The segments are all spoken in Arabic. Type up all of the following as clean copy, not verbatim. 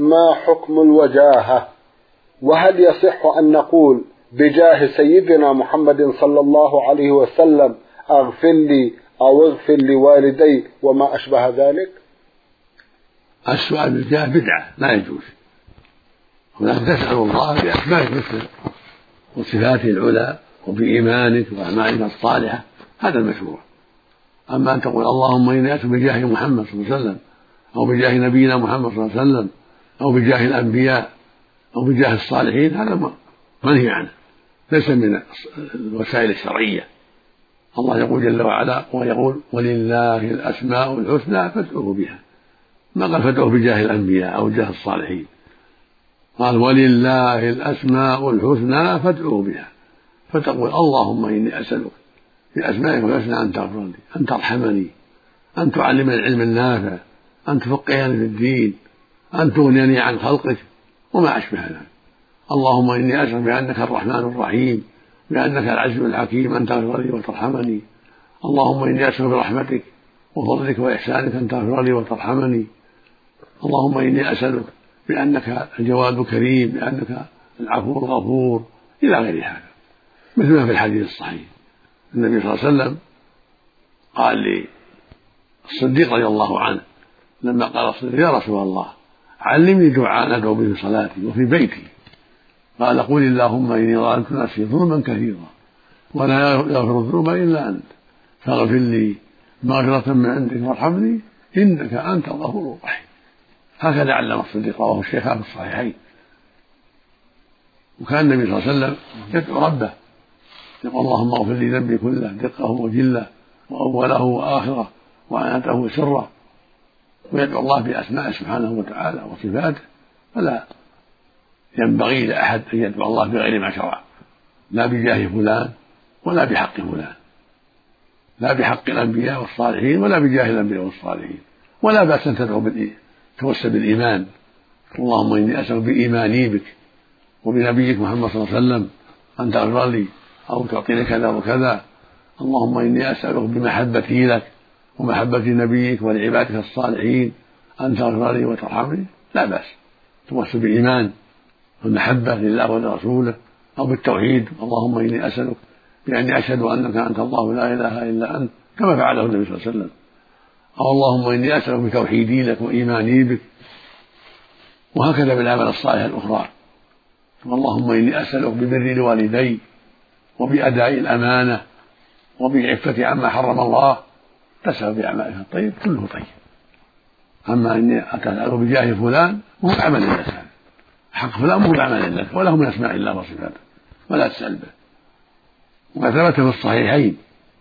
ما حكم الوجاهة؟ وهل يصح أن نقول بجاه سيدنا محمد صلى الله عليه وسلم أغفر لي أو اغفر لوالدي وما أشبه ذلك؟ السؤال بالجاه بدعة لا يجوز، ولكن تسأل الله بأسمائك مثل وصفاته العلى وبإيمانك وأعمالك الصالحة، هذا المشروع. أما أن تقول اللهم إني أسأل بجاه محمد صلى الله عليه وسلم أو بجاه نبينا محمد صلى الله عليه وسلم أو بجاه الأنبياء أو بجاه الصالحين، هذا منهي عنه، ليس من الوسائل الشرعية. الله يقول جل وعلا ويقول ولله الأسماء الحسنى فادعوه بها، ما قال فادعوه بجاه الأنبياء أو جاه الصالحين، قال ولله الأسماء الحسنى فادعوه بها، فتقول اللهم إني أسألك بأسمائك الحسنى أن تغفر لي، أن ترحمني، أن تعلمني العلم النافع، أن تفقهني في الدين، أن تغنيني عن خلقك وما أشبه ذلك. اللهم إني أسألك بأنك الرحمن الرحيم، بأنك العزيز الحكيم، أن تغفر لي وترحمني. اللهم إني أسألك برحمتك وفضلك وإحسانك أن تغفر لي وترحمني. اللهم إني أسألك بأنك الجواد الكريم، بأنك العفو الغفور، إلى غير هذا، مثل ما في الحديث الصحيح النبي صلى الله عليه وسلم قال للصديق رضي الله عنه لما قال الصديق يا رسول الله علمني دعاء أدعو به في صلاتي وفي بيتي، قال قل اللهم إني ظلمت نفسي ظلما كثيرا ولا يغفر الذنوب إلا أنت فاغفر لي مغفرة من عندك وارحمني إنك أنت الغفور الرحيم. هكذا علم الصديق، رواه الشيخان في الصحيحين. وكان النبي صلى الله عليه وسلم يدعو ربه يقول اللهم اغفر لي ذنبي كله دقه وجله وأوله وآخره وعنته وسره، ويدعو الله بأسمائه سبحانه وتعالى وصفاته، فلا ينبغي لأحد أن يدعو الله بغير ما شرع، لا بجاه فلان ولا بحق فلان، لا بحق الأنبياء والصالحين ولا بجاه الأنبياء والصالحين. ولا بأس أن تدعو توسل بالإيمان، اللهم إني أسأل بإيماني بك وبنبيك محمد صلى الله عليه وسلم أن تغفر لي أو تعطيني كذا وكذا. اللهم إني أسألك بمحبتي لك ومحبة نبيك ولعبادك الصالحين أن تغفر لي وترحمني، لا بأس توسل بالإيمان والمحبة لله ولرسوله، أو بالتوحيد اللهم إني أسألك بأني أشهد أنك أنت الله لا إله إلا أنت كما فعله النبي صلى الله عليه وسلم، أو اللهم إني أسألك بتوحيدي لك وإيماني بك، وهكذا بالأعمال الصالحة الأخرى. اللهم إني أسألك ببر لوالدي وبأداء الأمانة وبالعفة عما حرم الله، تسأل بأعمالك الطيب كله طيب. أما إني أسأل بجاه فلان وهو عمل لك، حق فلان وهو عمل لك وله من أسماء الله وصفاته ولا تسأل به. وقد ثبت في الصحيحين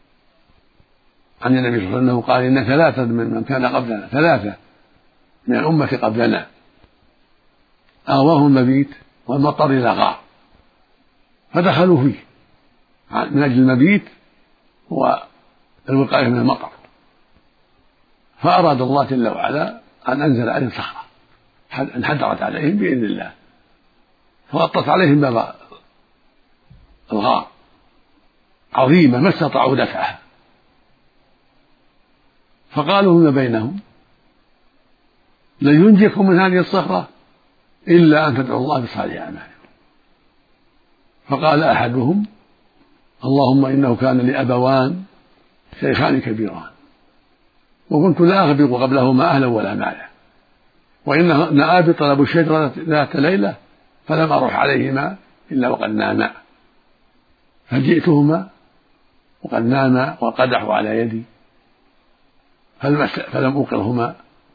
عن النبي صلى الله عليه وسلم قال إن ثلاثة من كان قبلنا، ثلاثة من الأمة قبلنا آواهم المبيت والمطر إلى غار فدخلوا فيه من أجل المبيت والوقاية من المطر، فأراد الله جل وعلا أن أنزل عليهم صخرة انحدرت عليهم بإذن الله فغطت عليهم باب الغار عظيمة ما استطاعوا دفعها، فقالوا فيما بينهم لن ينجيكم من هذه الصخرة إلا أن تدعوا الله بصالح أعمالكم. فقال أحدهم اللهم إنه كان لي أبوان شيخان كبيران وكنت لا أغبق قبلهما أهلا ولا مالا، وإن أبي طلبوا الشجرة ذات ليلة فلم أروح عليهما إلا وقد ناما، فجئتهما وقد ناما وقدحوا على يدي فلم أوقظهما،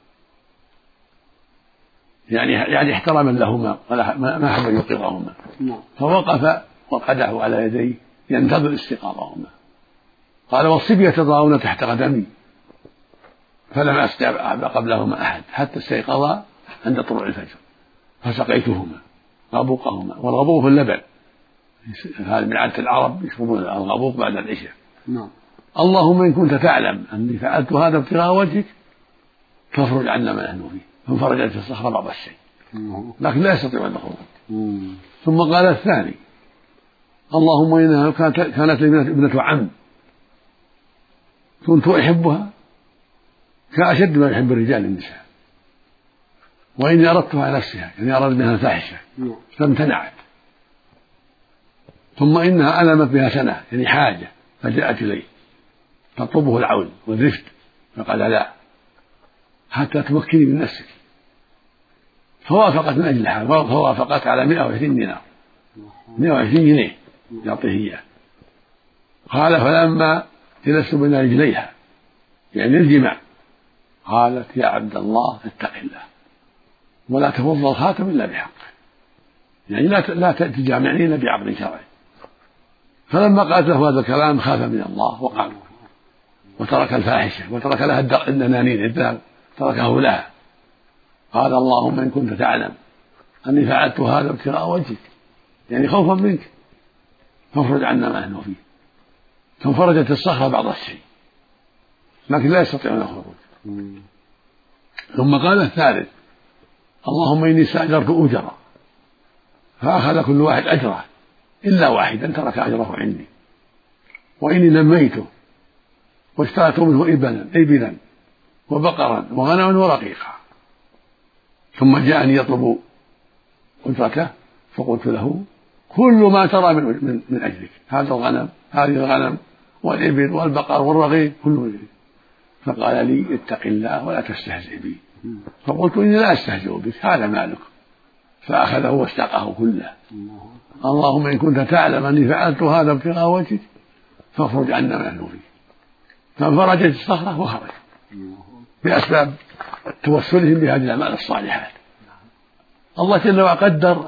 يعني احتراما لهما ما حب يوقظهما، فوقف وقدحوا على يديه ينتظر استيقاظهما. قال والصبية يتضاءون تحت قدمي فلم أستيقظ قبلهما أحد حتى استيقظا عند طلوع الفجر فسقيتهما غبوقهما، والغبوق في اللبن، هذا من عادة العرب يشربون الغبوق بعد العشاء. اللهم إن كنت تعلم أني فعلت هذا ابتغاء وجهك فافرج عنا ما نحن فيه، فانفرجت في الصخرة بعض الشيء لكن لا يستطيع أن يخرج. ثم قال الثاني اللهم إنها كانت لي ابنة عم كنت أحبها كأشد ما يحب الرجال النساء، وإني أردتها نفسها، يعني أراد بها الفاحشة فامتنعت، ثم إنها ألمت بها سنة يعني حاجة فجاءت إليه تطلبه العون والرفد فقال لا حتى تمكني من نفسك، فوافقت من أجل الحال، فوافقت على 120 دينار 120 جنيه يعطيه إياه. قال فلما جلست بين رجليها يعني الجماع قالت يا عبد الله اتق الله ولا تفض الخاتم إلا بحقه، يعني لا تجامعني إلا بعقد شرعي. فلما قالت له هذا الكلام خاف من الله وقال وترك الفاحشة وترك لها الدنانير الذهب تركه لها. قال اللهم إن كنت تعلم أني فعلت هذا ابتغاء وجهك يعني خوفا منك فافرج عنا ما نحن فيه. فانفرجت الصخرة بعض الشيء لكن لا يستطيعون الخروج. ثم قال الثالث اللهم إني استأجرت أجرا فأخذ كل واحد أجره إلا واحدا ترك أجره عندي، وإني نميته واشتريت منه إبلا وبقرا وغنما ورقيقا، ثم جاءني يطلب أجرته فقلت له كل ما ترى من أجلك هذا الغنم هذه الغنم والإبل والبقر والرقيق كله من أجلك. فقال لي اتق الله ولا تستهزئ بي، فقلت إني لا أستهزئ بك هذا مالك، فأخذه واستاقه كله. اللهم إن كنت تعلم أني فعلت هذا ابتغاء وجهك فاخرج عنا ما نحن فيه. فانفرجت الصخرة وخرج بأسباب توسلهم بهذه الأعمال الصالحات. الله جل وعلا قدر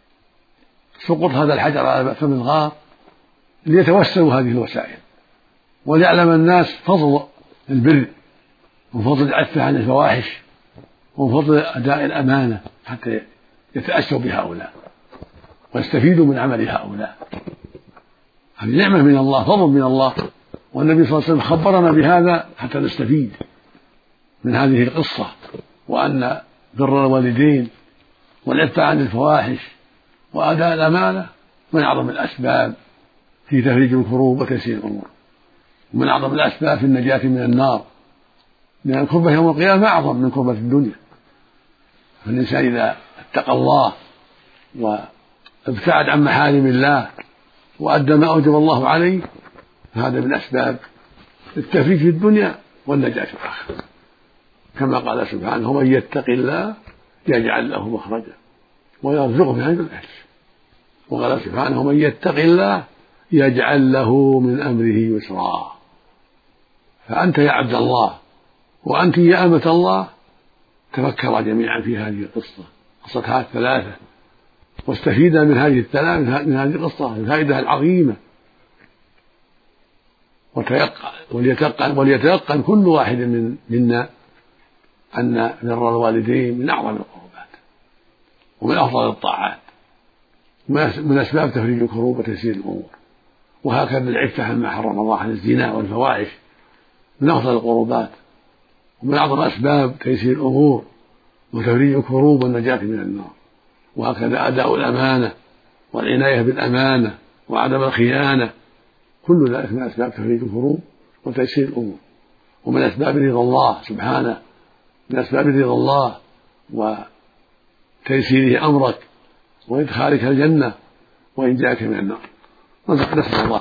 سقوط هذا الحجر على فم الغار ليتوسلوا هذه الوسائل وليعلم الناس فضل البر وفضل العفة عن الفواحش وفضل أداء الأمانة حتى يتأسوا بهؤلاء ويستفيدوا من عمل هؤلاء. هذه نعمة من الله فضل من الله، والنبي صلى الله عليه وسلم خبرنا بهذا حتى نستفيد من هذه القصة، وأن بر الوالدين والعفة عن الفواحش وأداء الأمانة من أعظم الأسباب في تفريج الكروب وتيسير الأمور، ومن أعظم الأسباب في النجاة من النار، لأن الكربة يوم القيامة أعظم من كربة الدنيا. فالإنسان إذا اتقى الله وابتعد عن محارم الله وأدى ما أوجب الله عليه فهذا من أسباب التفريج في الدنيا والنجاة في الآخرة، كما قال سبحانه ومن يتق الله يجعل له مخرجا ويرزقه من حيث لا يحتسب. وقال سبحانه ومن يتق الله يجعل له من أمره يسرا. فأنت يا عبد الله وأنت يا أمة الله تفكرا جميعا في هذه القصة قصتها الثلاثة واستفيدا من هذه الثلاثة من هذه القصة الفائدة العظيمة، وليتيقن كل واحد منا أن بر الوالدين من أعظم القربات ومن أفضل الطاعات من أسباب تفريج الكروب وتيسير الأمور. وهكذا العفة عما حرم الله عن الزنا والفواحش من أفضل القربات ومن أعظم أسباب تيسير الأمور وتفريج الكروب والنجاة من النار. وهكذا أداء الأمانة والعناية بالأمانة وعدم الخيانة كل ذلك من أسباب تفريج الكروب وتيسير الأمور، ومن أسباب رضا الله سبحانه، من أسباب رضا الله وتيسيره أمرك وإدخالك الجنة وإنجاك من النار. نسأل الله